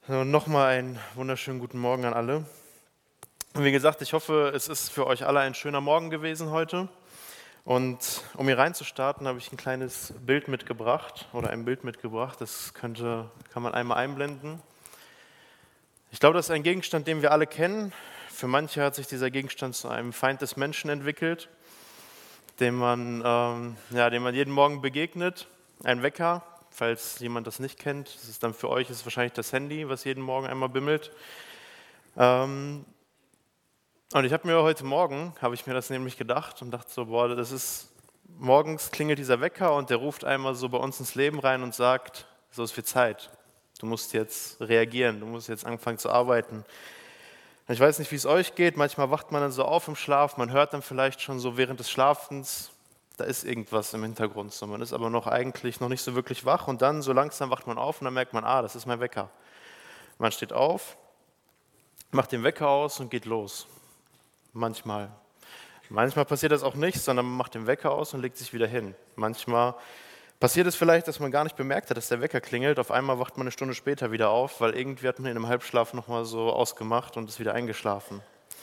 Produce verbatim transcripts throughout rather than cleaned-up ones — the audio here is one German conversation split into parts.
So, nochmal einen wunderschönen guten Morgen an alle. Und wie gesagt, ich hoffe, es ist für euch alle ein schöner Morgen gewesen heute. Und um hier reinzustarten, habe ich ein kleines Bild mitgebracht oder ein Bild mitgebracht. Das könnte, kann man einmal einblenden. Ich glaube, das ist ein Gegenstand, den wir alle kennen. Für manche hat sich dieser Gegenstand zu einem Feind des Menschen entwickelt, dem man, ähm, ja, dem man jeden Morgen begegnet. Ein Wecker. Falls jemand das nicht kennt, das ist dann für euch ist wahrscheinlich das Handy, was jeden Morgen einmal bimmelt. Ähm, und ich habe mir heute Morgen, habe ich mir das nämlich gedacht und dachte so, boah, das ist, morgens klingelt dieser Wecker und der ruft einmal so bei uns ins Leben rein und sagt, so ist viel Zeit, du musst jetzt reagieren, du musst jetzt anfangen zu arbeiten. Und ich weiß nicht, wie es euch geht, manchmal wacht man dann so auf im Schlaf, man hört dann vielleicht schon so während des Schlafens, da ist irgendwas im Hintergrund, so. Man ist aber noch eigentlich noch nicht so wirklich wach und dann so langsam wacht man auf und dann merkt man, ah, das ist mein Wecker. Man steht auf, macht den Wecker aus und geht los. Manchmal. Manchmal passiert das auch nicht, sondern man macht den Wecker aus und legt sich wieder hin. Manchmal passiert es vielleicht, dass man gar nicht bemerkt hat, dass der Wecker klingelt. Auf einmal wacht man eine Stunde später wieder auf, weil irgendwie hat man in einem Halbschlaf nochmal so ausgemacht und ist wieder eingeschlafen.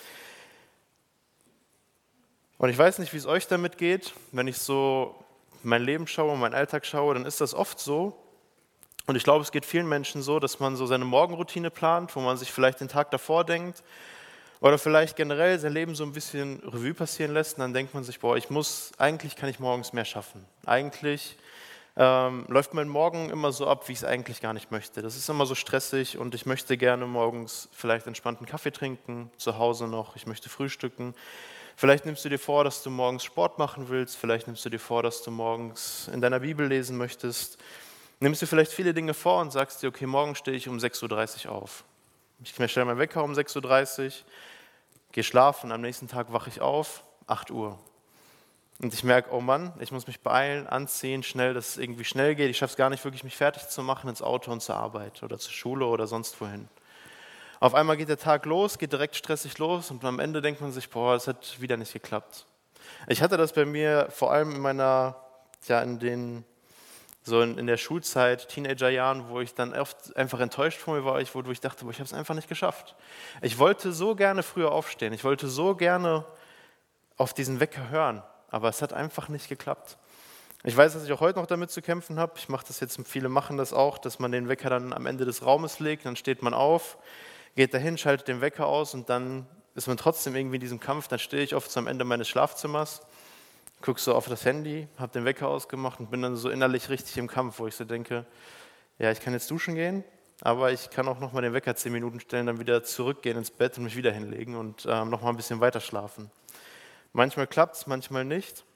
Und ich weiß nicht, wie es euch damit geht. Wenn ich so mein Leben schaue, meinen Alltag schaue, dann ist das oft so. Und ich glaube, es geht vielen Menschen so, dass man so seine Morgenroutine plant, wo man sich vielleicht den Tag davor denkt oder vielleicht generell sein Leben so ein bisschen Revue passieren lässt. Und dann denkt man sich, boah, ich muss, eigentlich kann ich morgens mehr schaffen. Eigentlich ähm, läuft mein Morgen immer so ab, wie ich es eigentlich gar nicht möchte. Das ist immer so stressig und ich möchte gerne morgens vielleicht entspannten Kaffee trinken, zu Hause noch, ich möchte frühstücken. Vielleicht nimmst du dir vor, dass du morgens Sport machen willst, vielleicht nimmst du dir vor, dass du morgens in deiner Bibel lesen möchtest. Nimmst du vielleicht viele Dinge vor und sagst dir, okay, morgen stehe ich um sechs Uhr dreißig auf. Ich stelle meinen Wecker um sechs Uhr dreißig, gehe schlafen, am nächsten Tag wache ich auf, acht Uhr. Und ich merke, oh Mann, ich muss mich beeilen, anziehen, schnell, dass es irgendwie schnell geht. Ich schaffe es gar nicht wirklich, mich fertig zu machen ins Auto und zur Arbeit oder zur Schule oder sonst wohin. Auf einmal geht der Tag los, geht direkt stressig los und am Ende denkt man sich, boah, es hat wieder nicht geklappt. Ich hatte das bei mir vor allem in meiner, ja, in den, so in, in der Schulzeit, Teenagerjahren, wo ich dann oft einfach enttäuscht von mir war, ich, wo, wo ich dachte, boah, ich habe es einfach nicht geschafft. Ich wollte so gerne früher aufstehen, ich wollte so gerne auf diesen Wecker hören, aber es hat einfach nicht geklappt. Ich weiß, dass ich auch heute noch damit zu kämpfen habe. Ich mache das jetzt, viele machen das auch, dass man den Wecker dann am Ende des Raumes legt, dann steht man auf, geht dahin, schaltet den Wecker aus und dann ist man trotzdem irgendwie in diesem Kampf. Dann stehe ich oft zum Ende meines Schlafzimmers, gucke so auf das Handy, habe den Wecker ausgemacht und bin dann so innerlich richtig im Kampf, wo ich so denke, ja, ich kann jetzt duschen gehen, aber ich kann auch nochmal den Wecker zehn Minuten stellen, dann wieder zurückgehen ins Bett und mich wieder hinlegen und ähm, nochmal ein bisschen weiter schlafen. Manchmal klappt es, manchmal nicht.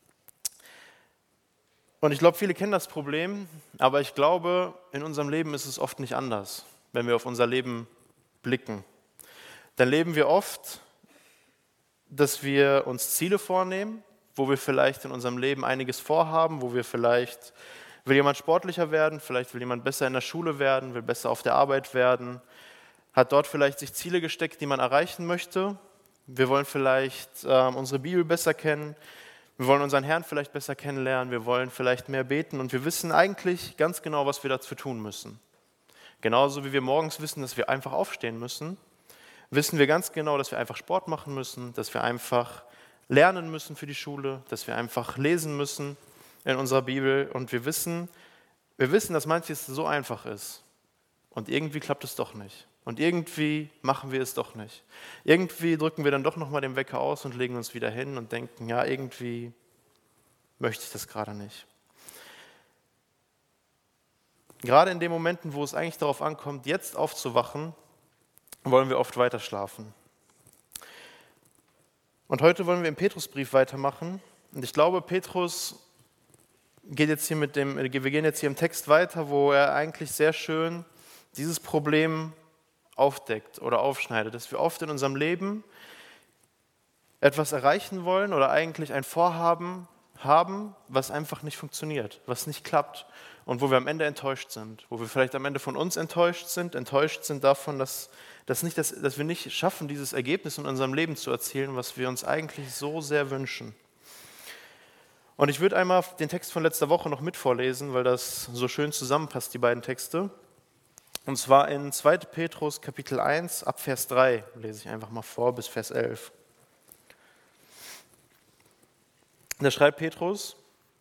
Und ich glaube, viele kennen das Problem, aber ich glaube, in unserem Leben ist es oft nicht anders, wenn wir auf unser Leben blicken. Dann leben wir oft, dass wir uns Ziele vornehmen, wo wir vielleicht in unserem Leben einiges vorhaben, wo wir vielleicht, will jemand sportlicher werden, vielleicht will jemand besser in der Schule werden, will besser auf der Arbeit werden, hat dort vielleicht sich Ziele gesteckt, die man erreichen möchte. Wir wollen vielleicht äh, unsere Bibel besser kennen, wir wollen unseren Herrn vielleicht besser kennenlernen, wir wollen vielleicht mehr beten und wir wissen eigentlich ganz genau, was wir dazu tun müssen. Genauso wie wir morgens wissen, dass wir einfach aufstehen müssen, wissen wir ganz genau, dass wir einfach Sport machen müssen, dass wir einfach lernen müssen für die Schule, dass wir einfach lesen müssen in unserer Bibel. Und wir wissen, wir wissen, dass manches so einfach ist. Und irgendwie klappt es doch nicht. Und irgendwie machen wir es doch nicht. Irgendwie drücken wir dann doch nochmal den Wecker aus und legen uns wieder hin und denken, ja, irgendwie möchte ich das gerade nicht. Gerade in den Momenten, wo es eigentlich darauf ankommt, jetzt aufzuwachen, wollen wir oft weiter schlafen. Und heute wollen wir im Petrusbrief weitermachen. Und ich glaube, Petrus geht jetzt hier mit dem, wir gehen jetzt hier im Text weiter, wo er eigentlich sehr schön dieses Problem aufdeckt oder aufschneidet, dass wir oft in unserem Leben etwas erreichen wollen oder eigentlich ein Vorhaben haben, was einfach nicht funktioniert, was nicht klappt und wo wir am Ende enttäuscht sind, wo wir vielleicht am Ende von uns enttäuscht sind, enttäuscht sind davon, dass, dass, nicht, dass, dass wir nicht schaffen, dieses Ergebnis in unserem Leben zu erzielen, was wir uns eigentlich so sehr wünschen. Und ich würde einmal den Text von letzter Woche noch mit vorlesen, weil das so schön zusammenpasst, die beiden Texte. Und zwar in zweiter Petrus Kapitel eins ab Vers drei, lese ich einfach mal vor bis Vers elf. Da schreibt Petrus: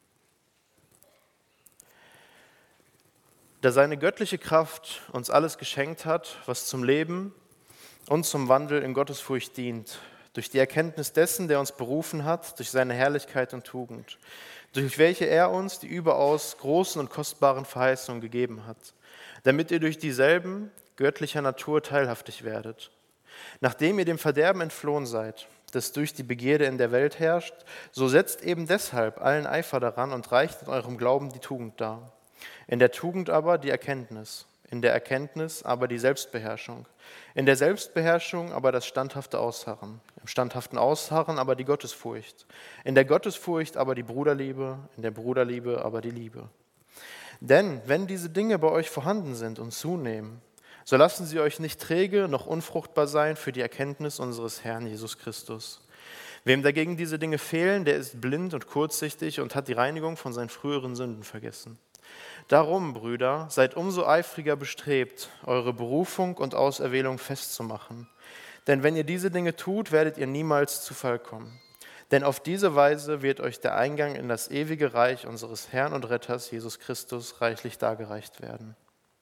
Da seine göttliche Kraft uns alles geschenkt hat, was zum Leben und zum Wandel in Gottesfurcht dient, durch die Erkenntnis dessen, der uns berufen hat, durch seine Herrlichkeit und Tugend, durch welche er uns die überaus großen und kostbaren Verheißungen gegeben hat, damit ihr durch dieselben göttlicher Natur teilhaftig werdet. Nachdem ihr dem Verderben entflohen seid, das durch die Begierde in der Welt herrscht, so setzt eben deshalb allen Eifer daran und reicht in eurem Glauben die Tugend dar. In der Tugend aber die Erkenntnis, in der Erkenntnis aber die Selbstbeherrschung, in der Selbstbeherrschung aber das standhafte Ausharren, im standhaften Ausharren aber die Gottesfurcht, in der Gottesfurcht aber die Bruderliebe, in der Bruderliebe aber die Liebe. Denn wenn diese Dinge bei euch vorhanden sind und zunehmen, so lassen sie euch nicht träge noch unfruchtbar sein für die Erkenntnis unseres Herrn Jesus Christus. Wem dagegen diese Dinge fehlen, der ist blind und kurzsichtig und hat die Reinigung von seinen früheren Sünden vergessen. Darum, Brüder, seid umso eifriger bestrebt, eure Berufung und Auserwählung festzumachen. Denn wenn ihr diese Dinge tut, werdet ihr niemals zu Fall kommen. Denn auf diese Weise wird euch der Eingang in das ewige Reich unseres Herrn und Retters Jesus Christus reichlich dargereicht werden.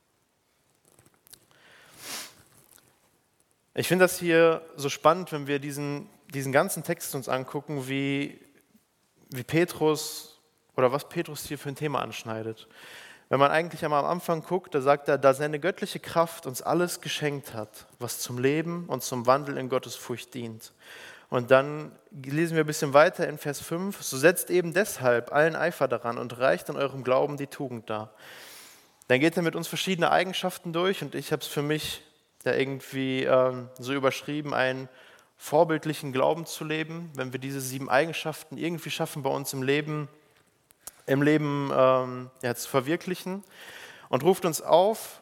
Ich finde das hier so spannend, wenn wir diesen, diesen ganzen Text uns angucken, wie, wie Petrus oder was Petrus hier für ein Thema anschneidet. Wenn man eigentlich einmal am Anfang guckt, da sagt er, da seine göttliche Kraft uns alles geschenkt hat, was zum Leben und zum Wandel in Gottes Furcht dient. Und dann lesen wir ein bisschen weiter in Vers fünf, so setzt eben deshalb allen Eifer daran und reicht in eurem Glauben die Tugend dar. Dann geht er mit uns verschiedene Eigenschaften durch und ich habe es für mich da irgendwie ähm, so überschrieben, einen vorbildlichen Glauben zu leben, wenn wir diese sieben Eigenschaften irgendwie schaffen, bei uns im Leben im Leben ähm, ja, zu verwirklichen, und ruft uns auf,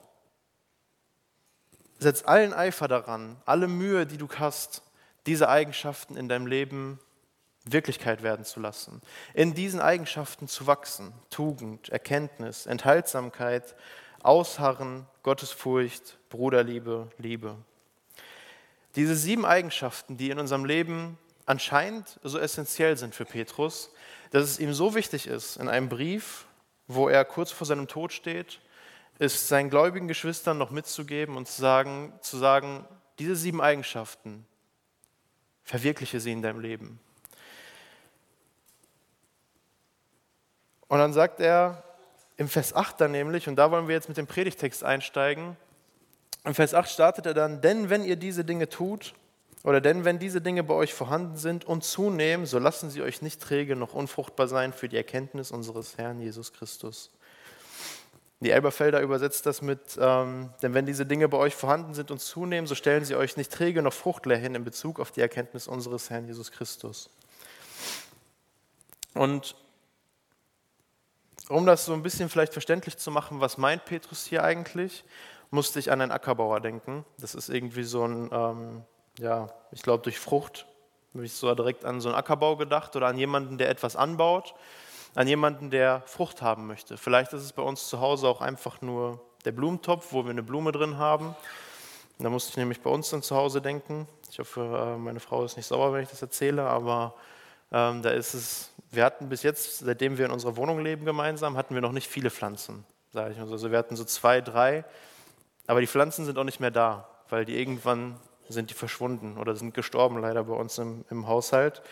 setz allen Eifer daran, alle Mühe, die du hast, diese Eigenschaften in deinem Leben Wirklichkeit werden zu lassen, in diesen Eigenschaften zu wachsen, Tugend, Erkenntnis, Enthaltsamkeit, Ausharren, Gottesfurcht, Bruderliebe, Liebe. Diese sieben Eigenschaften, die in unserem Leben anscheinend so essentiell sind für Petrus, dass es ihm so wichtig ist, in einem Brief, wo er kurz vor seinem Tod steht, ist seinen gläubigen Geschwistern noch mitzugeben und zu sagen, zu sagen, diese sieben Eigenschaften, verwirkliche sie in deinem Leben. Und dann sagt er im Vers acht dann nämlich, und da wollen wir jetzt mit dem Predigtext einsteigen, im Vers acht startet er dann, denn wenn ihr diese Dinge tut, oder denn wenn diese Dinge bei euch vorhanden sind und zunehmen, so lassen sie euch nicht träge noch unfruchtbar sein für die Erkenntnis unseres Herrn Jesus Christus. Die Elberfelder übersetzt das mit, ähm, denn wenn diese Dinge bei euch vorhanden sind und zunehmen, so stellen sie euch nicht träge noch fruchtleer hin in Bezug auf die Erkenntnis unseres Herrn Jesus Christus. Und um das so ein bisschen vielleicht verständlich zu machen, was meint Petrus hier eigentlich, musste ich an einen Ackerbauer denken. Das ist irgendwie so ein... Ähm, Ja, ich glaube, durch Frucht habe ich so direkt an so einen Ackerbau gedacht oder an jemanden, der etwas anbaut, an jemanden, der Frucht haben möchte. Vielleicht ist es bei uns zu Hause auch einfach nur der Blumentopf, wo wir eine Blume drin haben. Da musste ich nämlich bei uns dann zu Hause denken. Ich hoffe, meine Frau ist nicht sauer, wenn ich das erzähle, aber ähm, da ist es, wir hatten bis jetzt, seitdem wir in unserer Wohnung leben gemeinsam, hatten wir noch nicht viele Pflanzen, sage ich mal so. Also wir hatten so zwei, drei, aber die Pflanzen sind auch nicht mehr da, weil die irgendwann sind die verschwunden oder sind gestorben leider bei uns im, im Haushalt.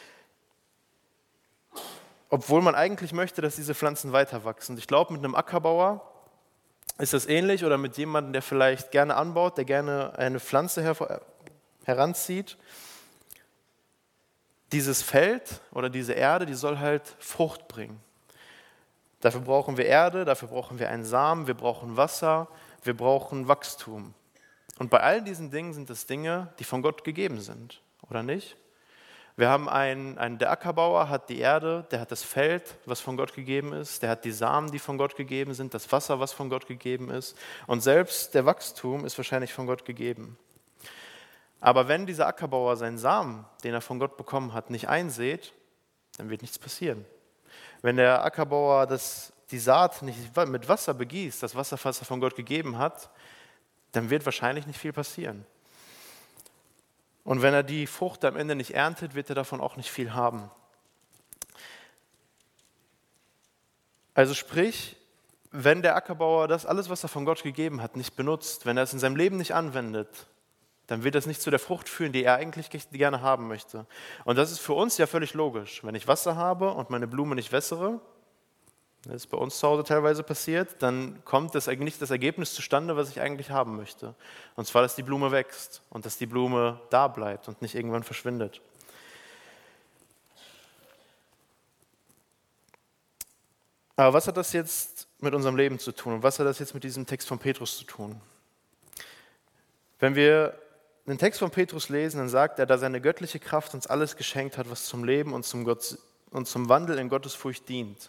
Obwohl man eigentlich möchte, dass diese Pflanzen weiter wachsen. Ich glaube, mit einem Ackerbauer ist das ähnlich oder mit jemandem, der vielleicht gerne anbaut, der gerne eine Pflanze her- heranzieht. Dieses Feld oder diese Erde, die soll halt Frucht bringen. Dafür brauchen wir Erde, dafür brauchen wir einen Samen, wir brauchen Wasser, wir brauchen Wachstum. Und bei all diesen Dingen sind es Dinge, die von Gott gegeben sind, oder nicht? Wir haben einen, einen, der Ackerbauer hat die Erde, der hat das Feld, was von Gott gegeben ist, der hat die Samen, die von Gott gegeben sind, das Wasser, was von Gott gegeben ist, und selbst der Wachstum ist wahrscheinlich von Gott gegeben. Aber wenn dieser Ackerbauer seinen Samen, den er von Gott bekommen hat, nicht einsät, dann wird nichts passieren. Wenn der Ackerbauer das, die Saat nicht mit Wasser begießt, das Wasser, was er von Gott gegeben hat, dann wird wahrscheinlich nicht viel passieren. Und wenn er die Frucht am Ende nicht erntet, wird er davon auch nicht viel haben. Also sprich, wenn der Ackerbauer das alles, was er von Gott gegeben hat, nicht benutzt, wenn er es in seinem Leben nicht anwendet, dann wird das nicht zu der Frucht führen, die er eigentlich gerne haben möchte. Und das ist für uns ja völlig logisch. Wenn ich Wasser habe und meine Blume nicht wässere, das ist bei uns zu Hause teilweise passiert, dann kommt das nicht das Ergebnis zustande, was ich eigentlich haben möchte. Und zwar, dass die Blume wächst und dass die Blume da bleibt und nicht irgendwann verschwindet. Aber was hat das jetzt mit unserem Leben zu tun und was hat das jetzt mit diesem Text von Petrus zu tun? Wenn wir den Text von Petrus lesen, dann sagt er, da seine göttliche Kraft uns alles geschenkt hat, was zum Leben und zum, Gott, und zum Wandel in Gottesfurcht dient.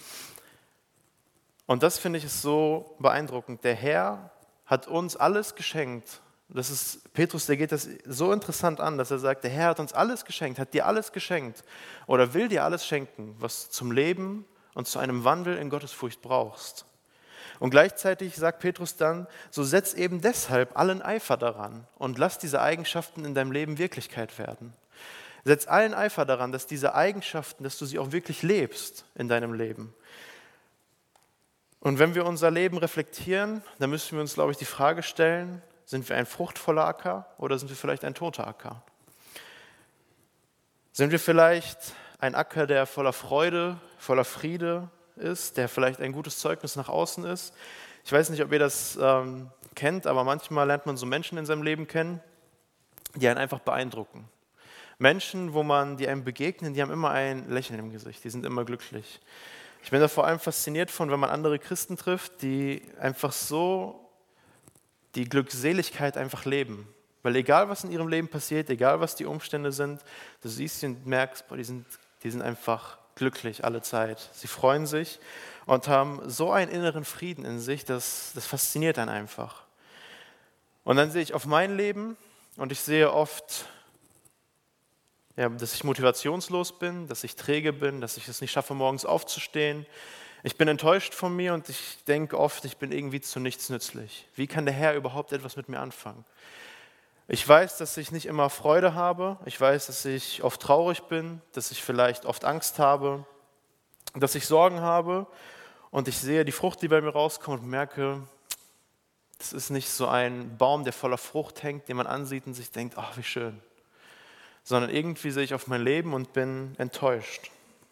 Und das finde ich ist so beeindruckend. Der Herr hat uns alles geschenkt. Das ist, Petrus, der geht das so interessant an, dass er sagt, der Herr hat uns alles geschenkt, hat dir alles geschenkt oder will dir alles schenken, was zum Leben und zu einem Wandel in Gottesfurcht brauchst. Und gleichzeitig sagt Petrus dann, so setz eben deshalb allen Eifer daran und lass diese Eigenschaften in deinem Leben Wirklichkeit werden. Setz allen Eifer daran, dass diese Eigenschaften, dass du sie auch wirklich lebst in deinem Leben. Und wenn wir unser Leben reflektieren, dann müssen wir uns, glaube ich, die Frage stellen, sind wir ein fruchtvoller Acker oder sind wir vielleicht ein toter Acker? Sind wir vielleicht ein Acker, der voller Freude, voller Friede ist, der vielleicht ein gutes Zeugnis nach außen ist? Ich weiß nicht, ob ihr das ähm, kennt, aber manchmal lernt man so Menschen in seinem Leben kennen, die einen einfach beeindrucken. Menschen, wo man, die einem begegnen, die haben immer ein Lächeln im Gesicht, die sind immer glücklich. Ich bin da vor allem fasziniert von, wenn man andere Christen trifft, die einfach so die Glückseligkeit einfach leben. Weil egal, was in ihrem Leben passiert, egal, was die Umstände sind, du siehst sie und merkst, boah, die sind, die sind einfach glücklich alle Zeit. Sie freuen sich und haben so einen inneren Frieden in sich, das, das fasziniert einen einfach. Und dann sehe ich auf mein Leben und ich sehe oft, ja, dass ich motivationslos bin, dass ich träge bin, dass ich es nicht schaffe, morgens aufzustehen. Ich bin enttäuscht von mir und ich denke oft, ich bin irgendwie zu nichts nützlich. Wie kann der Herr überhaupt etwas mit mir anfangen? Ich weiß, dass ich nicht immer Freude habe. Ich weiß, dass ich oft traurig bin, dass ich vielleicht oft Angst habe, dass ich Sorgen habe. Und ich sehe die Frucht, die bei mir rauskommt und merke, das ist nicht so ein Baum, der voller Frucht hängt, den man ansieht und sich denkt, ach, wie schön. Sondern irgendwie sehe ich auf mein Leben und bin enttäuscht.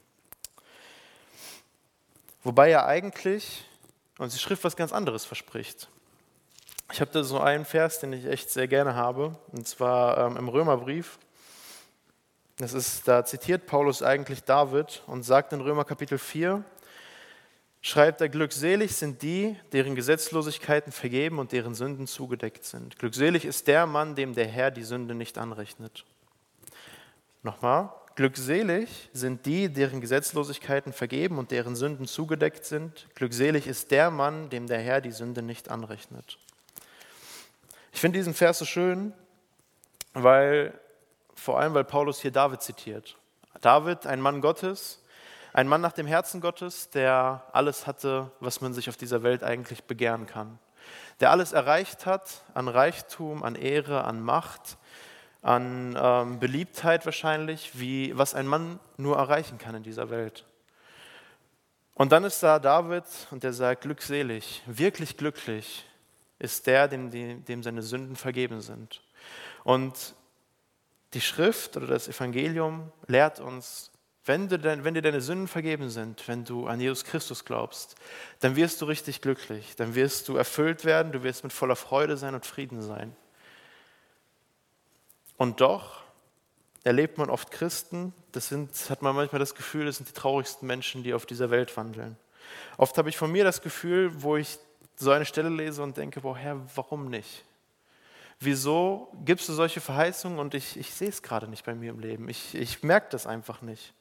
Wobei ja eigentlich uns die Schrift was ganz anderes verspricht. Ich habe da so einen Vers, den ich echt sehr gerne habe, und zwar ähm, im Römerbrief. Das ist, da zitiert Paulus eigentlich David und sagt in Römer Kapitel vier, schreibt er, glückselig sind die, deren Gesetzlosigkeiten vergeben und deren Sünden zugedeckt sind. Glückselig ist der Mann, dem der Herr die Sünde nicht anrechnet. Nochmal, glückselig sind die, deren Gesetzlosigkeiten vergeben und deren Sünden zugedeckt sind. Glückselig ist der Mann, dem der Herr die Sünde nicht anrechnet. Ich finde diesen Vers so schön, weil, vor allem weil Paulus hier David zitiert. David, ein Mann Gottes, ein Mann nach dem Herzen Gottes, der alles hatte, was man sich auf dieser Welt eigentlich begehren kann. Der alles erreicht hat an Reichtum, an Ehre, an Macht, an ähm, Beliebtheit wahrscheinlich, wie was ein Mann nur erreichen kann in dieser Welt. Und dann ist da David und der sagt, glückselig, wirklich glücklich ist der, dem, dem seine Sünden vergeben sind. Und die Schrift oder das Evangelium lehrt uns, wenn, du, wenn dir deine Sünden vergeben sind, wenn du an Jesus Christus glaubst, dann wirst du richtig glücklich, dann wirst du erfüllt werden, du wirst mit voller Freude sein und Frieden sein. Und doch erlebt man oft Christen, das sind, hat man manchmal das Gefühl, das sind die traurigsten Menschen, die auf dieser Welt wandeln. Oft habe ich von mir das Gefühl, wo ich so eine Stelle lese und denke, boah, Herr, warum nicht? Wieso gibst du solche Verheißungen und ich, ich sehe es gerade nicht bei mir im Leben. Ich, ich merke das einfach nicht.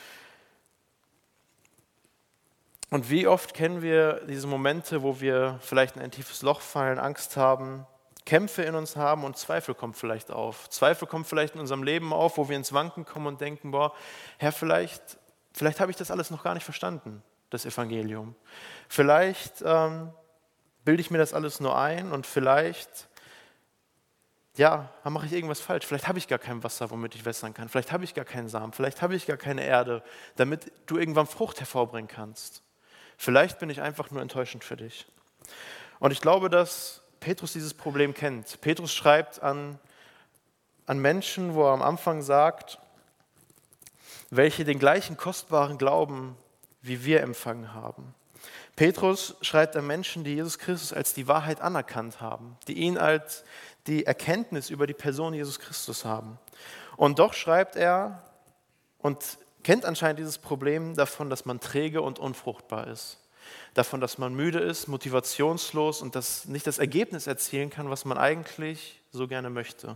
Und wie oft kennen wir diese Momente, wo wir vielleicht in ein tiefes Loch fallen, Angst haben, Kämpfe in uns haben und Zweifel kommen vielleicht auf. Zweifel kommen vielleicht in unserem Leben auf, wo wir ins Wanken kommen und denken, boah, Herr, vielleicht, vielleicht habe ich das alles noch gar nicht verstanden, das Evangelium. Vielleicht ähm, bilde ich mir das alles nur ein und vielleicht, ja, mache ich irgendwas falsch. Vielleicht habe ich gar kein Wasser, womit ich wässern kann. Vielleicht habe ich gar keinen Samen. Vielleicht habe ich gar keine Erde, damit du irgendwann Frucht hervorbringen kannst. Vielleicht bin ich einfach nur enttäuschend für dich. Und ich glaube, dass Petrus dieses Problem kennt. Petrus schreibt an, an Menschen, wo er am Anfang sagt, welche den gleichen kostbaren Glauben wie wir empfangen haben. Petrus schreibt an Menschen, die Jesus Christus als die Wahrheit anerkannt haben, die ihn als die Erkenntnis über die Person Jesus Christus haben. Und doch schreibt er und kennt anscheinend dieses Problem davon, dass man träge und unfruchtbar ist. Davon, dass man müde ist, motivationslos und das nicht das Ergebnis erzielen kann, was man eigentlich so gerne möchte.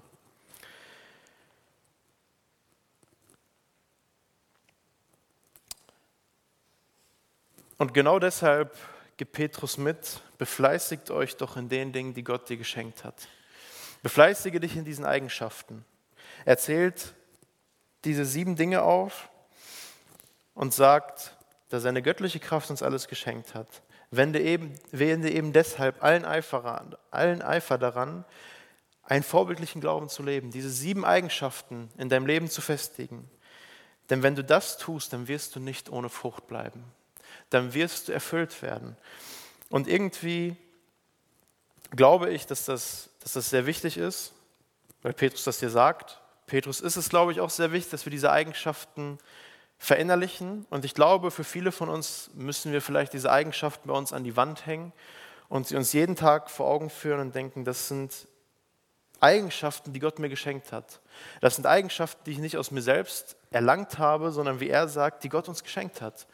Und genau deshalb gibt Petrus mit, befleißigt euch doch in den Dingen, die Gott dir geschenkt hat. Befleißige dich in diesen Eigenschaften. Er zählt diese sieben Dinge auf und sagt, dass seine göttliche Kraft uns alles geschenkt hat. Wende eben, wende eben deshalb allen Eifer, allen Eifer daran, einen vorbildlichen Glauben zu leben, diese sieben Eigenschaften in deinem Leben zu festigen. Denn wenn du das tust, dann wirst du nicht ohne Frucht bleiben. Dann wirst du erfüllt werden. Und irgendwie glaube ich, dass das, dass das sehr wichtig ist, weil Petrus das hier sagt. Petrus ist es, glaube ich, auch sehr wichtig, dass wir diese Eigenschaften verinnerlichen. Und ich glaube, für viele von uns müssen wir vielleicht diese Eigenschaften bei uns an die Wand hängen und sie uns jeden Tag vor Augen führen und denken, das sind Eigenschaften, die Gott mir geschenkt hat. Das sind Eigenschaften, die ich nicht aus mir selbst erlangt habe, sondern wie er sagt, die Gott uns geschenkt hat,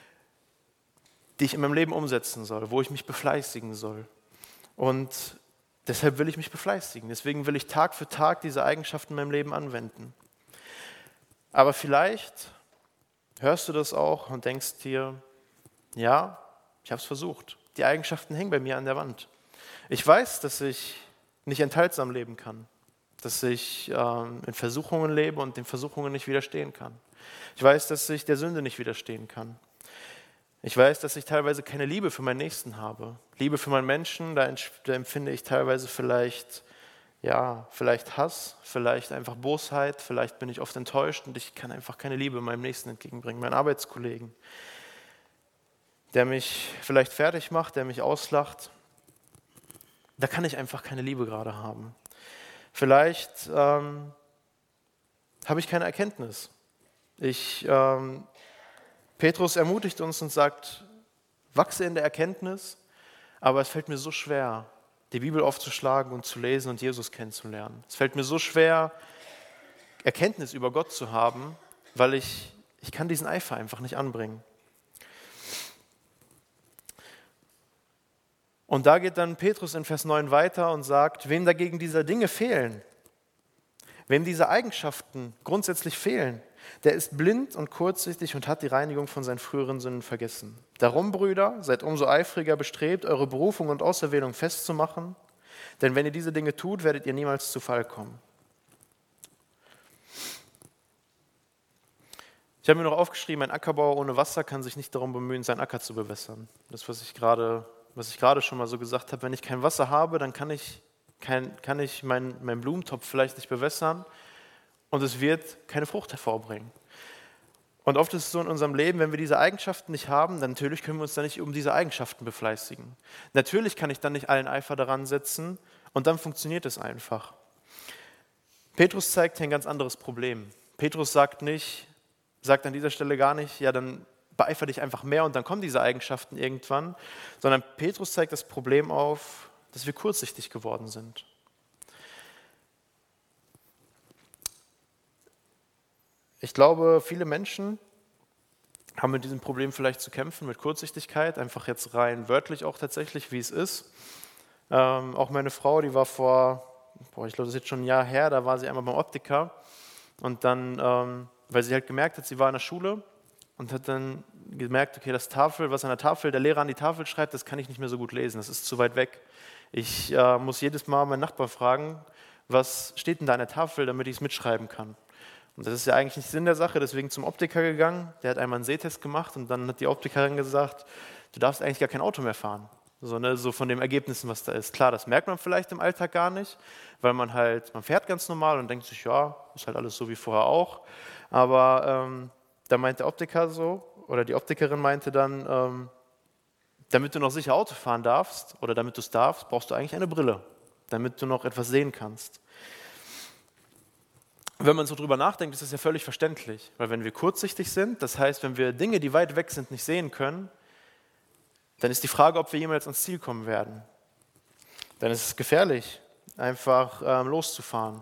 die ich in meinem Leben umsetzen soll, wo ich mich befleißigen soll. Und deshalb will ich mich befleißigen. Deswegen will ich Tag für Tag diese Eigenschaften in meinem Leben anwenden. Aber vielleicht hörst du das auch und denkst dir, ja, ich habe es versucht. Die Eigenschaften hängen bei mir an der Wand. Ich weiß, dass ich nicht enthaltsam leben kann, dass ich ähm, in Versuchungen lebe und den Versuchungen nicht widerstehen kann. Ich weiß, dass ich der Sünde nicht widerstehen kann. Ich weiß, dass ich teilweise keine Liebe für meinen Nächsten habe. Liebe für meinen Menschen, da, da empfinde ich teilweise vielleicht, ja, vielleicht Hass, vielleicht einfach Bosheit, vielleicht bin ich oft enttäuscht und ich kann einfach keine Liebe meinem Nächsten entgegenbringen, meinen Arbeitskollegen, der mich vielleicht fertig macht, der mich auslacht. Da kann ich einfach keine Liebe gerade haben. Vielleicht ähm, habe ich keine Erkenntnis. Ich... Ähm, Petrus ermutigt uns und sagt, wachse in der Erkenntnis, aber es fällt mir so schwer, die Bibel aufzuschlagen und zu lesen und Jesus kennenzulernen. Es fällt mir so schwer, Erkenntnis über Gott zu haben, weil ich, ich kann diesen Eifer einfach nicht anbringen. Und da geht dann Petrus in Vers neun weiter und sagt, wem dagegen diese Dinge fehlen, wem diese Eigenschaften grundsätzlich fehlen, der ist blind und kurzsichtig und hat die Reinigung von seinen früheren Sünden vergessen. Darum, Brüder, seid umso eifriger bestrebt, eure Berufung und Auserwählung festzumachen, denn wenn ihr diese Dinge tut, werdet ihr niemals zu Fall kommen. Ich habe mir noch aufgeschrieben, ein Ackerbauer ohne Wasser kann sich nicht darum bemühen, seinen Acker zu bewässern. Das, was ich gerade, was ich gerade schon mal so gesagt habe, wenn ich kein Wasser habe, dann kann ich, kein, kann ich meinen mein Blumentopf vielleicht nicht bewässern, und es wird keine Frucht hervorbringen. Und oft ist es so in unserem Leben, wenn wir diese Eigenschaften nicht haben, dann natürlich können wir uns dann nicht um diese Eigenschaften befleißigen. Natürlich kann ich dann nicht allen Eifer daran setzen und dann funktioniert es einfach. Petrus zeigt hier ein ganz anderes Problem. Petrus sagt nicht, sagt an dieser Stelle gar nicht, ja dann beeifer dich einfach mehr und dann kommen diese Eigenschaften irgendwann, sondern Petrus zeigt das Problem auf, dass wir kurzsichtig geworden sind. Ich glaube, viele Menschen haben mit diesem Problem vielleicht zu kämpfen, mit Kurzsichtigkeit, einfach jetzt rein wörtlich auch tatsächlich, wie es ist. Ähm, auch meine Frau, die war vor, boah, ich glaube, das ist jetzt schon ein Jahr her, da war sie einmal beim Optiker und dann, ähm, weil sie halt gemerkt hat, sie war in der Schule und hat dann gemerkt, okay, das Tafel, was an der Tafel, der Lehrer an die Tafel schreibt, das kann ich nicht mehr so gut lesen, das ist zu weit weg. Ich äh, muss jedes Mal meinen Nachbarn fragen, was steht denn da an der Tafel, damit ich es mitschreiben kann. Und das ist ja eigentlich nicht Sinn der Sache, deswegen zum Optiker gegangen. Der hat einmal einen Sehtest gemacht und dann hat die Optikerin gesagt, du darfst eigentlich gar kein Auto mehr fahren. So, ne, so von den Ergebnissen, was da ist. Klar, das merkt man vielleicht im Alltag gar nicht, weil man halt, man fährt ganz normal und denkt sich, ja, ist halt alles so wie vorher auch. Aber ähm, da meint der Optiker so, oder die Optikerin meinte dann, ähm, damit du noch sicher Auto fahren darfst, oder damit du es darfst, brauchst du eigentlich eine Brille, damit du noch etwas sehen kannst. Wenn man so drüber nachdenkt, ist das ja völlig verständlich, weil wenn wir kurzsichtig sind, das heißt, wenn wir Dinge, die weit weg sind, nicht sehen können, dann ist die Frage, ob wir jemals ans Ziel kommen werden. Dann ist es gefährlich, einfach ähm, loszufahren.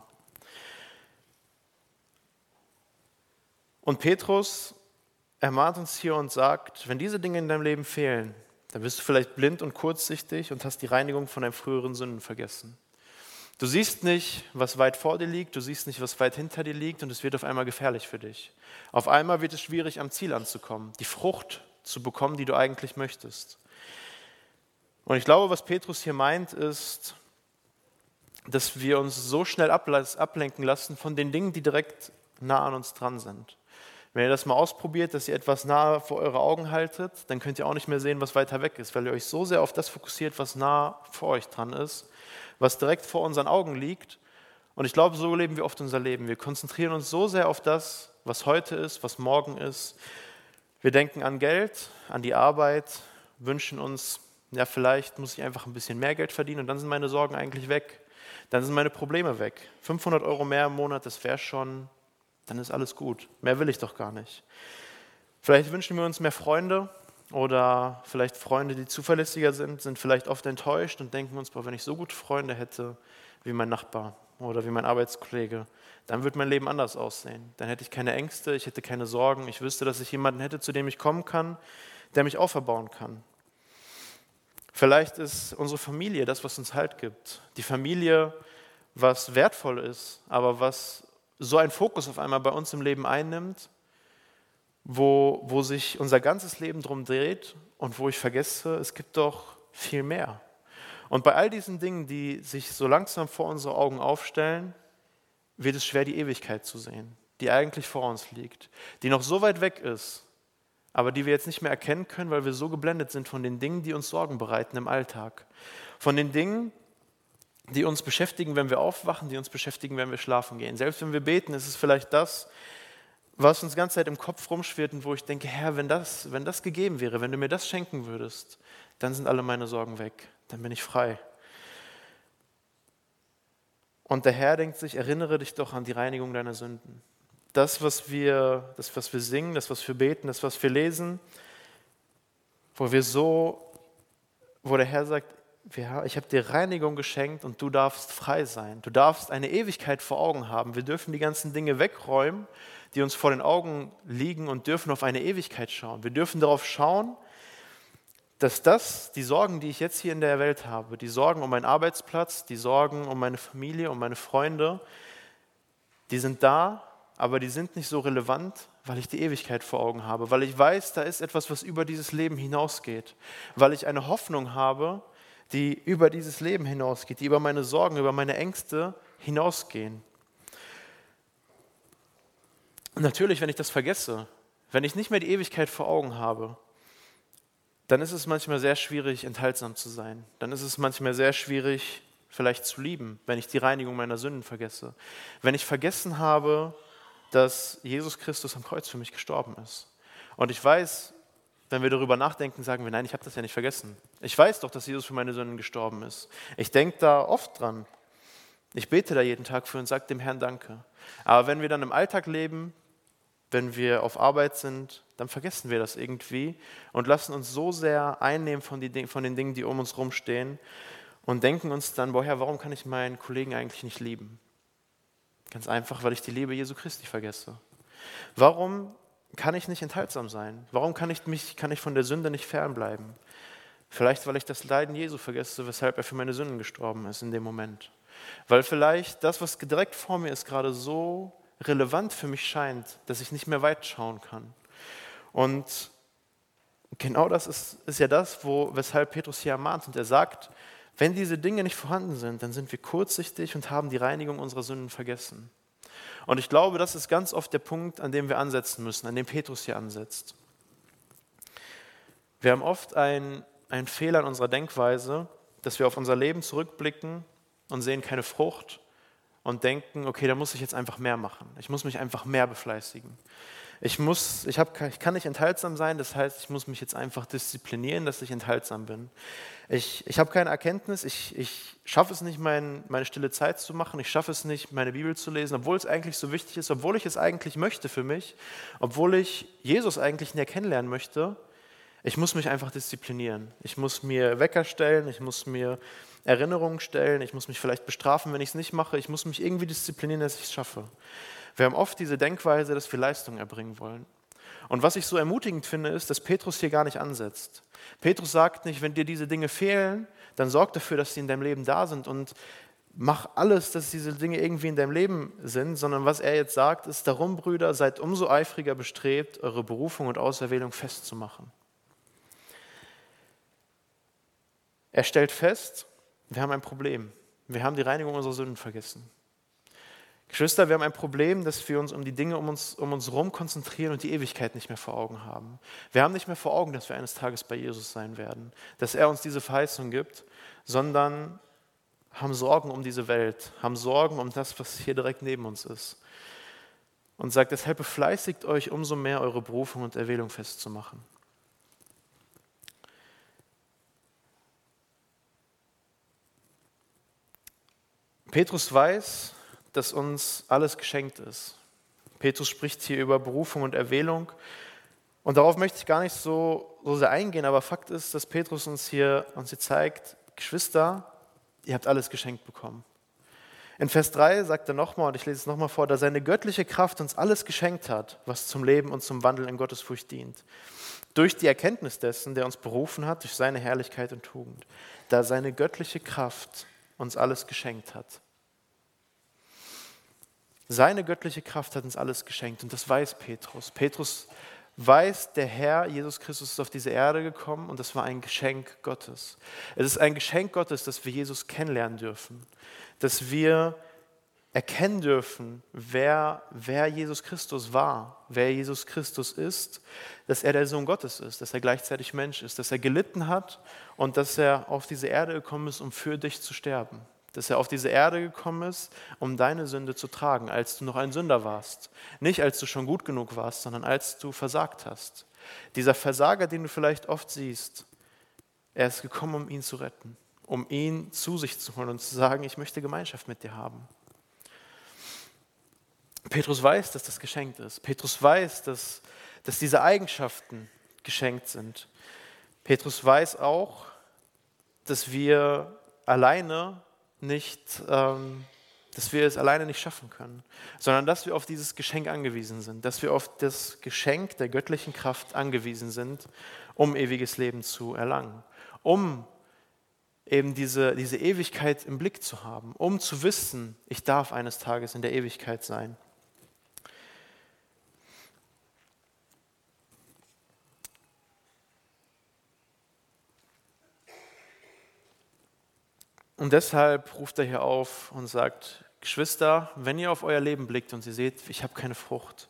Und Petrus ermahnt uns hier und sagt, wenn diese Dinge in deinem Leben fehlen, dann bist du vielleicht blind und kurzsichtig und hast die Reinigung von deinen früheren Sünden vergessen. Du siehst nicht, was weit vor dir liegt, du siehst nicht, was weit hinter dir liegt und es wird auf einmal gefährlich für dich. Auf einmal wird es schwierig, am Ziel anzukommen, die Frucht zu bekommen, die du eigentlich möchtest. Und ich glaube, was Petrus hier meint, ist, dass wir uns so schnell ablenken lassen von den Dingen, die direkt nah an uns dran sind. Wenn ihr das mal ausprobiert, dass ihr etwas nah vor eure Augen haltet, dann könnt ihr auch nicht mehr sehen, was weiter weg ist, weil ihr euch so sehr auf das fokussiert, was nah vor euch dran ist, was direkt vor unseren Augen liegt. Und ich glaube, so leben wir oft unser Leben. Wir konzentrieren uns so sehr auf das, was heute ist, was morgen ist. Wir denken an Geld, an die Arbeit, wünschen uns, ja, vielleicht muss ich einfach ein bisschen mehr Geld verdienen und dann sind meine Sorgen eigentlich weg. Dann sind meine Probleme weg. fünfhundert Euro mehr im Monat, das wäre schon, dann ist alles gut. Mehr will ich doch gar nicht. Vielleicht wünschen wir uns mehr Freunde oder vielleicht Freunde, die zuverlässiger sind, sind vielleicht oft enttäuscht und denken uns, boah, wenn ich so gute Freunde hätte wie mein Nachbar oder wie mein Arbeitskollege, dann würde mein Leben anders aussehen. Dann hätte ich keine Ängste, ich hätte keine Sorgen, ich wüsste, dass ich jemanden hätte, zu dem ich kommen kann, der mich auferbauen kann. Vielleicht ist unsere Familie das, was uns Halt gibt. Die Familie, was wertvoll ist, aber was so einen Fokus auf einmal bei uns im Leben einnimmt, wo, wo sich unser ganzes Leben drum dreht und wo ich vergesse, es gibt doch viel mehr. Und bei all diesen Dingen, die sich so langsam vor unsere Augen aufstellen, wird es schwer, die Ewigkeit zu sehen, die eigentlich vor uns liegt, die noch so weit weg ist, aber die wir jetzt nicht mehr erkennen können, weil wir so geblendet sind von den Dingen, die uns Sorgen bereiten im Alltag. Von den Dingen, die uns beschäftigen, wenn wir aufwachen, die uns beschäftigen, wenn wir schlafen gehen. Selbst wenn wir beten, ist es vielleicht das, was uns die ganze Zeit im Kopf rumschwirrt und wo ich denke, Herr, wenn das, wenn das gegeben wäre, wenn du mir das schenken würdest, dann sind alle meine Sorgen weg, dann bin ich frei. Und der Herr denkt sich, erinnere dich doch an die Reinigung deiner Sünden. Das, was wir, das, was wir singen, das, was wir beten, das, was wir lesen, wo wir so, wo der Herr sagt, ich habe dir Reinigung geschenkt und du darfst frei sein. Du darfst eine Ewigkeit vor Augen haben. Wir dürfen die ganzen Dinge wegräumen, die uns vor den Augen liegen und dürfen auf eine Ewigkeit schauen. Wir dürfen darauf schauen, dass das, die Sorgen, die ich jetzt hier in der Welt habe, die Sorgen um meinen Arbeitsplatz, die Sorgen um meine Familie, um meine Freunde, die sind da, aber die sind nicht so relevant, weil ich die Ewigkeit vor Augen habe, weil ich weiß, da ist etwas, was über dieses Leben hinausgeht, weil ich eine Hoffnung habe, die über dieses Leben hinausgeht, die über meine Sorgen, über meine Ängste hinausgehen. Und natürlich, wenn ich das vergesse, wenn ich nicht mehr die Ewigkeit vor Augen habe, dann ist es manchmal sehr schwierig, enthaltsam zu sein. Dann ist es manchmal sehr schwierig, vielleicht zu lieben, wenn ich die Reinigung meiner Sünden vergesse. Wenn ich vergessen habe, dass Jesus Christus am Kreuz für mich gestorben ist. Und ich weiß, wenn wir darüber nachdenken, sagen wir, nein, ich habe das ja nicht vergessen. Ich weiß doch, dass Jesus für meine Sünden gestorben ist. Ich denke da oft dran. Ich bete da jeden Tag für und sage dem Herrn Danke. Aber wenn wir dann im Alltag leben, wenn wir auf Arbeit sind, dann vergessen wir das irgendwie und lassen uns so sehr einnehmen von, die, von den Dingen, die um uns rumstehen und denken uns dann, boah Herr, warum kann ich meinen Kollegen eigentlich nicht lieben? Ganz einfach, weil ich die Liebe Jesu Christi vergesse. Warum kann ich nicht enthaltsam sein? Warum kann ich, mich, kann ich von der Sünde nicht fernbleiben? Vielleicht, weil ich das Leiden Jesu vergesse, weshalb er für meine Sünden gestorben ist in dem Moment. Weil vielleicht das, was direkt vor mir ist, gerade so relevant für mich scheint, dass ich nicht mehr weit schauen kann. Und genau das ist, ist ja das, wo, weshalb Petrus hier ermahnt. Und er sagt, wenn diese Dinge nicht vorhanden sind, dann sind wir kurzsichtig und haben die Reinigung unserer Sünden vergessen. Und ich glaube, das ist ganz oft der Punkt, an dem wir ansetzen müssen, an dem Petrus hier ansetzt. Wir haben oft ein einen Fehler in unserer Denkweise, dass wir auf unser Leben zurückblicken und sehen keine Frucht und denken, okay, da muss ich jetzt einfach mehr machen. Ich muss mich einfach mehr befleißigen. Ich, muss, ich, hab, ich kann nicht enthaltsam sein, das heißt, ich muss mich jetzt einfach disziplinieren, dass ich enthaltsam bin. Ich, ich habe keine Erkenntnis, ich, ich schaffe es nicht, mein, meine stille Zeit zu machen, ich schaffe es nicht, meine Bibel zu lesen, obwohl es eigentlich so wichtig ist, obwohl ich es eigentlich möchte für mich, obwohl ich Jesus eigentlich näher kennenlernen möchte. Ich muss mich einfach disziplinieren. Ich muss mir Wecker stellen, ich muss mir Erinnerungen stellen, ich muss mich vielleicht bestrafen, wenn ich es nicht mache. Ich muss mich irgendwie disziplinieren, dass ich es schaffe. Wir haben oft diese Denkweise, dass wir Leistung erbringen wollen. Und was ich so ermutigend finde, ist, dass Petrus hier gar nicht ansetzt. Petrus sagt nicht, wenn dir diese Dinge fehlen, dann sorg dafür, dass sie in deinem Leben da sind und mach alles, dass diese Dinge irgendwie in deinem Leben sind, sondern was er jetzt sagt, ist, darum, Brüder, seid umso eifriger bestrebt, eure Berufung und Auserwählung festzumachen. Er stellt fest, wir haben ein Problem. Wir haben die Reinigung unserer Sünden vergessen. Geschwister, wir haben ein Problem, dass wir uns um die Dinge um uns, um uns herum konzentrieren und die Ewigkeit nicht mehr vor Augen haben. Wir haben nicht mehr vor Augen, dass wir eines Tages bei Jesus sein werden, dass er uns diese Verheißung gibt, sondern haben Sorgen um diese Welt, haben Sorgen um das, was hier direkt neben uns ist. Und sagt, deshalb befleißigt euch umso mehr, eure Berufung und Erwählung festzumachen. Petrus weiß, dass uns alles geschenkt ist. Petrus spricht hier über Berufung und Erwählung. Und darauf möchte ich gar nicht so, so sehr eingehen, aber Fakt ist, dass Petrus uns hier, uns hier zeigt, Geschwister, ihr habt alles geschenkt bekommen. In Vers drei sagt er nochmal, und ich lese es nochmal vor, da seine göttliche Kraft uns alles geschenkt hat, was zum Leben und zum Wandel in Gottesfurcht dient. Durch die Erkenntnis dessen, der uns berufen hat, durch seine Herrlichkeit und Tugend. Da seine göttliche Kraft uns alles geschenkt hat. Seine göttliche Kraft hat uns alles geschenkt und das weiß Petrus. Petrus weiß, der Herr, Jesus Christus, ist auf diese Erde gekommen und das war ein Geschenk Gottes. Es ist ein Geschenk Gottes, dass wir Jesus kennenlernen dürfen, dass wir erkennen dürfen, wer, wer Jesus Christus war, wer Jesus Christus ist, dass er der Sohn Gottes ist, dass er gleichzeitig Mensch ist, dass er gelitten hat und dass er auf diese Erde gekommen ist, um für dich zu sterben. Dass er auf diese Erde gekommen ist, um deine Sünde zu tragen, als du noch ein Sünder warst. Nicht als du schon gut genug warst, sondern als du versagt hast. Dieser Versager, den du vielleicht oft siehst, er ist gekommen, um ihn zu retten, um ihn zu sich zu holen und zu sagen, ich möchte Gemeinschaft mit dir haben. Petrus weiß, dass das geschenkt ist. Petrus weiß, dass, dass diese Eigenschaften geschenkt sind. Petrus weiß auch, dass wir alleine nicht, ähm, dass wir es alleine nicht schaffen können, sondern dass wir auf dieses Geschenk angewiesen sind, dass wir auf das Geschenk der göttlichen Kraft angewiesen sind, um ewiges Leben zu erlangen, um eben diese, diese Ewigkeit im Blick zu haben, um zu wissen, ich darf eines Tages in der Ewigkeit sein. Und deshalb ruft er hier auf und sagt, Geschwister, wenn ihr auf euer Leben blickt und ihr seht, ich habe keine Frucht,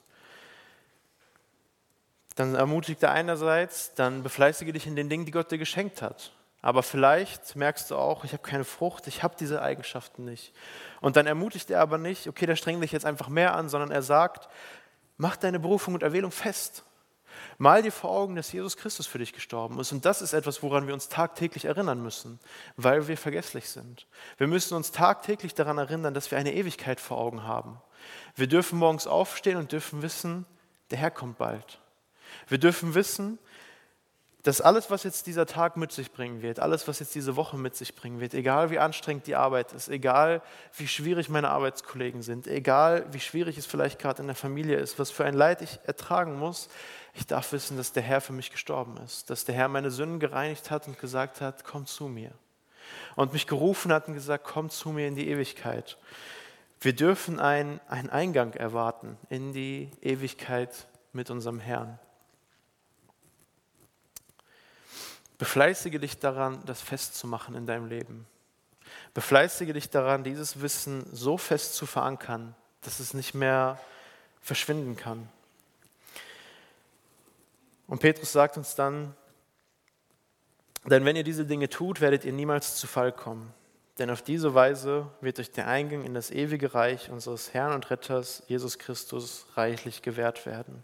dann ermutigt er einerseits, dann befleißige dich in den Dingen, die Gott dir geschenkt hat. Aber vielleicht merkst du auch, ich habe keine Frucht, ich habe diese Eigenschaften nicht. Und dann ermutigt er aber nicht, okay, da streng dich jetzt einfach mehr an, sondern er sagt, mach deine Berufung und Erwählung fest. Mal dir vor Augen, dass Jesus Christus für dich gestorben ist. Und das ist etwas, woran wir uns tagtäglich erinnern müssen, weil wir vergesslich sind. Wir müssen uns tagtäglich daran erinnern, dass wir eine Ewigkeit vor Augen haben. Wir dürfen morgens aufstehen und dürfen wissen, der Herr kommt bald. Wir dürfen wissen, dass alles, was jetzt dieser Tag mit sich bringen wird, alles, was jetzt diese Woche mit sich bringen wird, egal wie anstrengend die Arbeit ist, egal wie schwierig meine Arbeitskollegen sind, egal wie schwierig es vielleicht gerade in der Familie ist, was für ein Leid ich ertragen muss, ich darf wissen, dass der Herr für mich gestorben ist, dass der Herr meine Sünden gereinigt hat und gesagt hat, komm zu mir. Und mich gerufen hat und gesagt, komm zu mir in die Ewigkeit. Wir dürfen einen, einen Eingang erwarten in die Ewigkeit mit unserem Herrn. Befleißige dich daran, das festzumachen in deinem Leben. Befleißige dich daran, dieses Wissen so fest zu verankern, dass es nicht mehr verschwinden kann. Und Petrus sagt uns dann, Denn wenn ihr diese Dinge tut, werdet ihr niemals zu Fall kommen. Denn auf diese Weise wird euch der Eingang in das ewige Reich unseres Herrn und Retters Jesus Christus reichlich gewährt werden.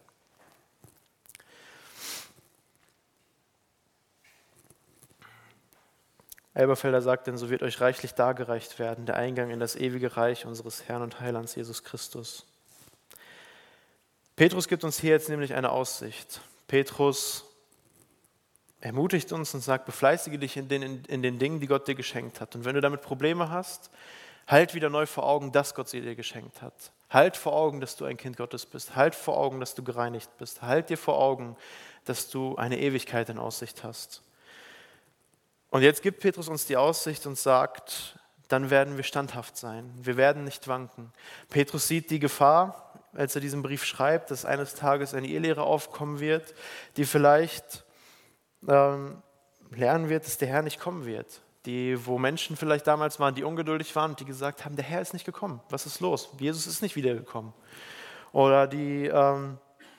Elberfelder sagt, denn so wird euch reichlich dargereicht werden, der Eingang in das ewige Reich unseres Herrn und Heilands Jesus Christus. Petrus gibt uns hier jetzt nämlich eine Aussicht. Petrus ermutigt uns und sagt, befleißige dich in den, in, in den Dingen, die Gott dir geschenkt hat. Und wenn du damit Probleme hast, halt wieder neu vor Augen, dass Gott sie dir geschenkt hat. Halt vor Augen, dass du ein Kind Gottes bist. Halt vor Augen, dass du gereinigt bist. Halt dir vor Augen, dass du eine Ewigkeit in Aussicht hast. Und jetzt gibt Petrus uns die Aussicht und sagt, dann werden wir standhaft sein. Wir werden nicht wanken. Petrus sieht die Gefahr, als er diesen Brief schreibt, dass eines Tages eine Irrlehre aufkommen wird, die vielleicht ähm, lernen wird, dass der Herr nicht kommen wird. Die, wo Menschen vielleicht damals waren, die ungeduldig waren und die gesagt haben, der Herr ist nicht gekommen. Was ist los? Jesus ist nicht wiedergekommen. Oder die... Ähm,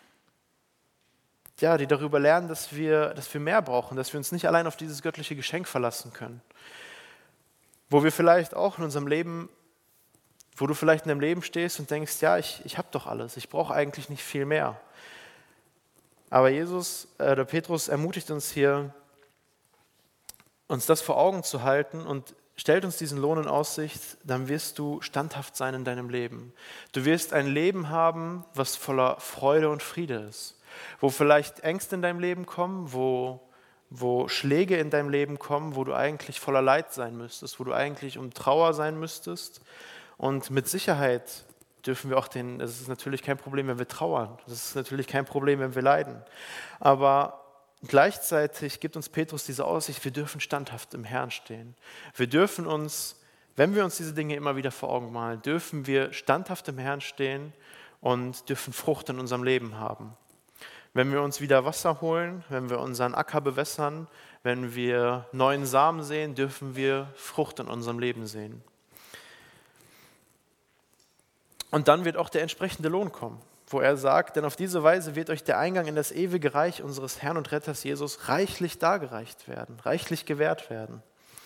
Ja, die darüber lernen, dass wir, dass wir mehr brauchen, dass wir uns nicht allein auf dieses göttliche Geschenk verlassen können. Wo wir vielleicht auch in unserem Leben, wo du vielleicht in deinem Leben stehst und denkst, ja, ich, ich habe doch alles, ich brauche eigentlich nicht viel mehr. Aber Jesus, äh, der Petrus ermutigt uns hier, uns das vor Augen zu halten und stellt uns diesen Lohn in Aussicht, dann wirst du standhaft sein in deinem Leben. Du wirst ein Leben haben, was voller Freude und Friede ist. Wo vielleicht Ängste in deinem Leben kommen, wo, wo Schläge in deinem Leben kommen, wo du eigentlich voller Leid sein müsstest, wo du eigentlich um Trauer sein müsstest. Und mit Sicherheit dürfen wir auch den, das ist natürlich kein Problem, wenn wir trauern, das ist natürlich kein Problem, wenn wir leiden. Aber gleichzeitig gibt uns Petrus diese Aussicht, wir dürfen standhaft im Herrn stehen. Wir dürfen uns, wenn wir uns diese Dinge immer wieder vor Augen malen, dürfen wir standhaft im Herrn stehen und dürfen Frucht in unserem Leben haben. Wenn wir uns wieder Wasser holen, wenn wir unseren Acker bewässern, wenn wir neuen Samen sehen, dürfen wir Frucht in unserem Leben sehen. Und dann wird auch der entsprechende Lohn kommen, wo er sagt, denn auf diese Weise wird euch der Eingang in das ewige Reich unseres Herrn und Retters Jesus reichlich dargereicht werden, reichlich gewährt werden.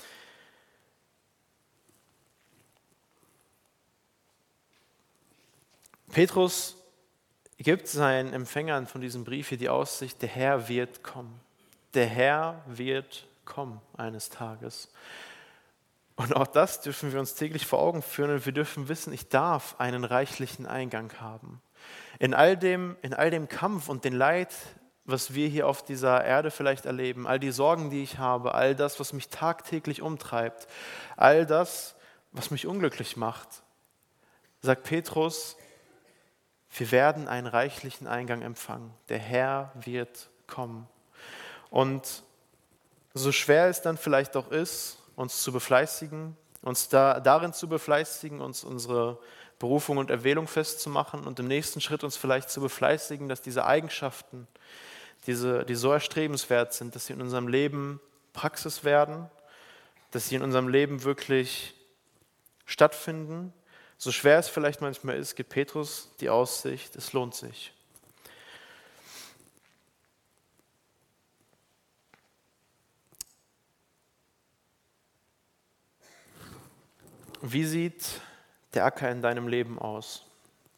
Petrus gibt seinen Empfängern von diesem Brief hier die Aussicht, der Herr wird kommen. Der Herr wird kommen eines Tages. Und auch das dürfen wir uns täglich vor Augen führen und wir dürfen wissen, ich darf einen reichlichen Eingang haben. In all dem, in all dem Kampf und dem Leid, was wir hier auf dieser Erde vielleicht erleben, all die Sorgen, die ich habe, all das, was mich tagtäglich umtreibt, all das, was mich unglücklich macht, sagt Petrus, wir werden einen reichlichen Eingang empfangen. Der Herr wird kommen. Und so schwer es dann vielleicht auch ist, uns zu befleißigen, uns da, darin zu befleißigen, uns unsere Berufung und Erwählung festzumachen und im nächsten Schritt uns vielleicht zu befleißigen, dass diese Eigenschaften, diese, die so erstrebenswert sind, dass sie in unserem Leben Praxis werden, dass sie in unserem Leben wirklich stattfinden. So schwer es vielleicht manchmal ist, gibt Petrus die Aussicht, es lohnt sich. Wie sieht der Acker in deinem Leben aus?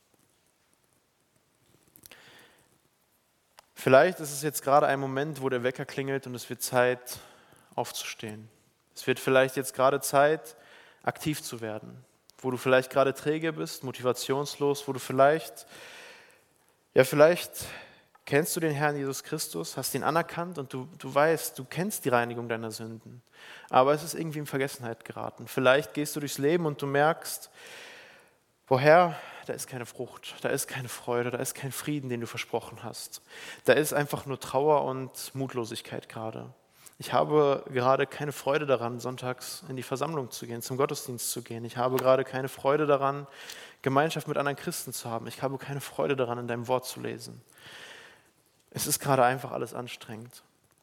Vielleicht ist es jetzt gerade ein Moment, wo der Wecker klingelt und es wird Zeit, aufzustehen. Es wird vielleicht jetzt gerade Zeit, aktiv zu werden. Wo du vielleicht gerade träge bist, motivationslos, wo du vielleicht, ja vielleicht kennst du den Herrn Jesus Christus, hast ihn anerkannt und du, du weißt, du kennst die Reinigung deiner Sünden, aber es ist irgendwie in Vergessenheit geraten. Vielleicht gehst du durchs Leben und du merkst, woher, da ist keine Frucht, da ist keine Freude, da ist kein Frieden, den du versprochen hast. Da ist einfach nur Trauer und Mutlosigkeit gerade. Ich habe gerade keine Freude daran, sonntags in die Versammlung zu gehen, zum Gottesdienst zu gehen. Ich habe gerade keine Freude daran, Gemeinschaft mit anderen Christen zu haben. Ich habe keine Freude daran, in deinem Wort zu lesen. Es ist gerade einfach alles anstrengend.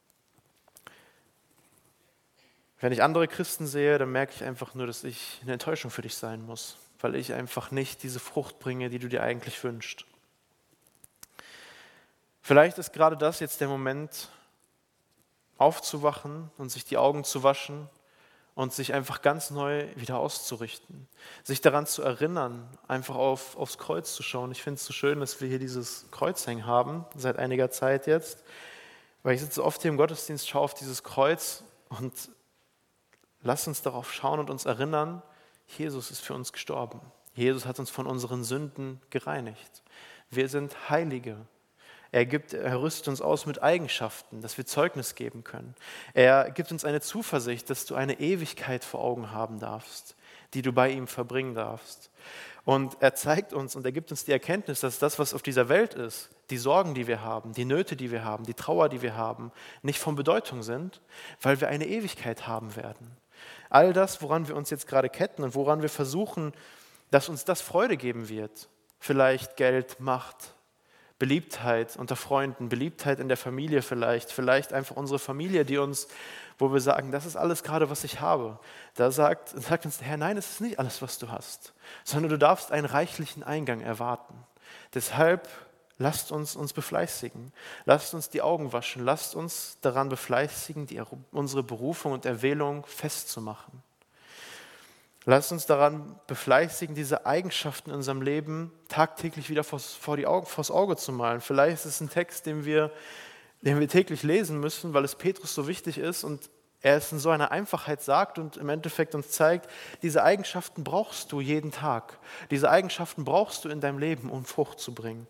Wenn ich andere Christen sehe, dann merke ich einfach nur, dass ich eine Enttäuschung für dich sein muss, weil ich einfach nicht diese Frucht bringe, die du dir eigentlich wünschst. Vielleicht ist gerade das jetzt der Moment, aufzuwachen und sich die Augen zu waschen und sich einfach ganz neu wieder auszurichten. Sich daran zu erinnern, einfach auf, aufs Kreuz zu schauen. Ich finde es so schön, dass wir hier dieses Kreuz hängen haben, seit einiger Zeit jetzt, weil ich sitze oft hier im Gottesdienst, schaue auf dieses Kreuz und lass uns darauf schauen und uns erinnern, Jesus ist für uns gestorben. Jesus hat uns von unseren Sünden gereinigt. Wir sind Heilige. Er, gibt, er rüstet uns aus mit Eigenschaften, dass wir Zeugnis geben können. Er gibt uns eine Zuversicht, dass du eine Ewigkeit vor Augen haben darfst, die du bei ihm verbringen darfst. Und er zeigt uns und er gibt uns die Erkenntnis, dass das, was auf dieser Welt ist, die Sorgen, die wir haben, die Nöte, die wir haben, die Trauer, die wir haben, nicht von Bedeutung sind, weil wir eine Ewigkeit haben werden. All das, woran wir uns jetzt gerade ketten und woran wir versuchen, dass uns das Freude geben wird, vielleicht Geld, Macht, Beliebtheit unter Freunden, Beliebtheit in der Familie vielleicht, vielleicht einfach unsere Familie, die uns, wo wir sagen, das ist alles gerade, was ich habe. Da sagt, sagt uns der Herr, nein, es ist nicht alles, was du hast, sondern du darfst einen reichlichen Eingang erwarten. Deshalb lasst uns uns befleißigen, lasst uns die Augen waschen, lasst uns daran befleißigen, die, unsere Berufung und Erwählung festzumachen. Lasst uns daran befleißigen, diese Eigenschaften in unserem Leben tagtäglich wieder vors, vor die Augen, vors Auge zu malen. Vielleicht ist es ein Text, den wir, den wir täglich lesen müssen, weil es Petrus so wichtig ist und er es in so einer Einfachheit sagt und im Endeffekt uns zeigt, diese Eigenschaften brauchst du jeden Tag. Diese Eigenschaften brauchst du in deinem Leben, um Frucht zu bringen.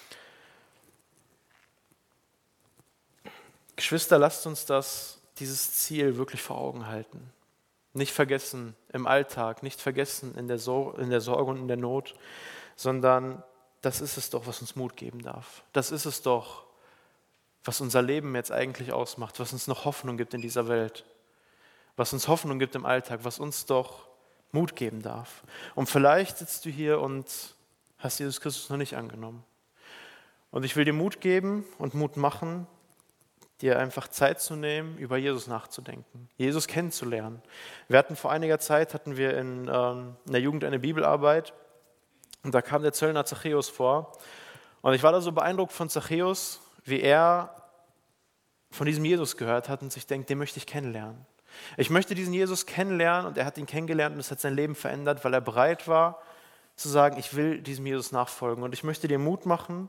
Geschwister, lasst uns das, dieses Ziel wirklich vor Augen halten. Nicht vergessen im Alltag, nicht vergessen in der, Sor- in der Sorge und in der Not, sondern das ist es doch, was uns Mut geben darf. Das ist es doch, was unser Leben jetzt eigentlich ausmacht, was uns noch Hoffnung gibt in dieser Welt, was uns Hoffnung gibt im Alltag, was uns doch Mut geben darf. Und vielleicht sitzt du hier und hast Jesus Christus noch nicht angenommen. Und ich will dir Mut geben und Mut machen, dir einfach Zeit zu nehmen, über Jesus nachzudenken, Jesus kennenzulernen. Wir hatten vor einiger Zeit, hatten wir in, ähm, in der Jugend eine Bibelarbeit und da kam der Zöllner Zachäus vor und ich war da so beeindruckt von Zachäus, wie er von diesem Jesus gehört hat und sich denkt, den möchte ich kennenlernen. Ich möchte diesen Jesus kennenlernen und er hat ihn kennengelernt und es hat sein Leben verändert, weil er bereit war zu sagen, ich will diesem Jesus nachfolgen und ich möchte dir Mut machen,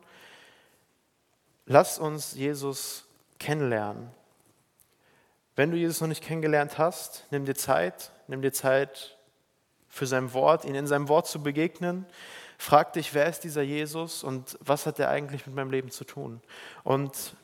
lass uns Jesus kennenlernen. Wenn du Jesus noch nicht kennengelernt hast, nimm dir Zeit, nimm dir Zeit für sein Wort, ihn in seinem Wort zu begegnen. Frag dich, wer ist dieser Jesus und was hat er eigentlich mit meinem Leben zu tun? Und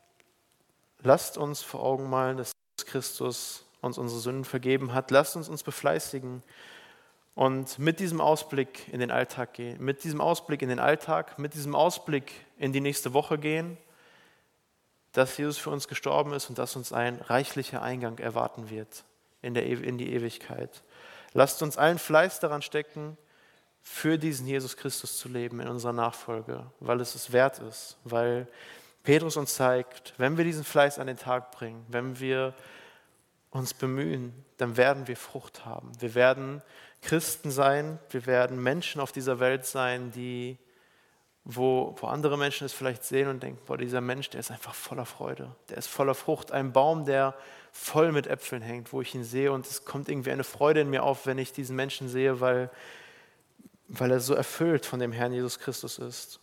lasst uns vor Augen malen, dass Jesus Christus uns unsere Sünden vergeben hat. Lasst uns uns befleißigen und mit diesem Ausblick in den Alltag gehen, mit diesem Ausblick in den Alltag, mit diesem Ausblick in die nächste Woche gehen, dass Jesus für uns gestorben ist und dass uns ein reichlicher Eingang erwarten wird in, der, in die Ewigkeit. Lasst uns allen Fleiß daran stecken, für diesen Jesus Christus zu leben in unserer Nachfolge, weil es es wert ist, weil Petrus uns zeigt, wenn wir diesen Fleiß an den Tag bringen, wenn wir uns bemühen, dann werden wir Frucht haben. Wir werden Christen sein, wir werden Menschen auf dieser Welt sein, die Wo, wo andere Menschen es vielleicht sehen und denken, boah, dieser Mensch, der ist einfach voller Freude, der ist voller Frucht. Ein Baum, der voll mit Äpfeln hängt, wo ich ihn sehe und es kommt irgendwie eine Freude in mir auf, wenn ich diesen Menschen sehe, weil, weil er so erfüllt von dem Herrn Jesus Christus ist.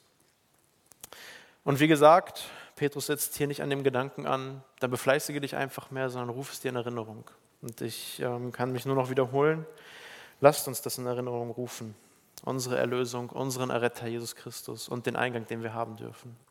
Und wie gesagt, Petrus setzt hier nicht an dem Gedanken an, dann befleißige dich einfach mehr, sondern ruf es dir in Erinnerung. Und ich ähm, kann mich nur noch wiederholen, lasst uns das in Erinnerung rufen. Unsere Erlösung, unseren Erretter Jesus Christus und den Eingang, den wir haben dürfen.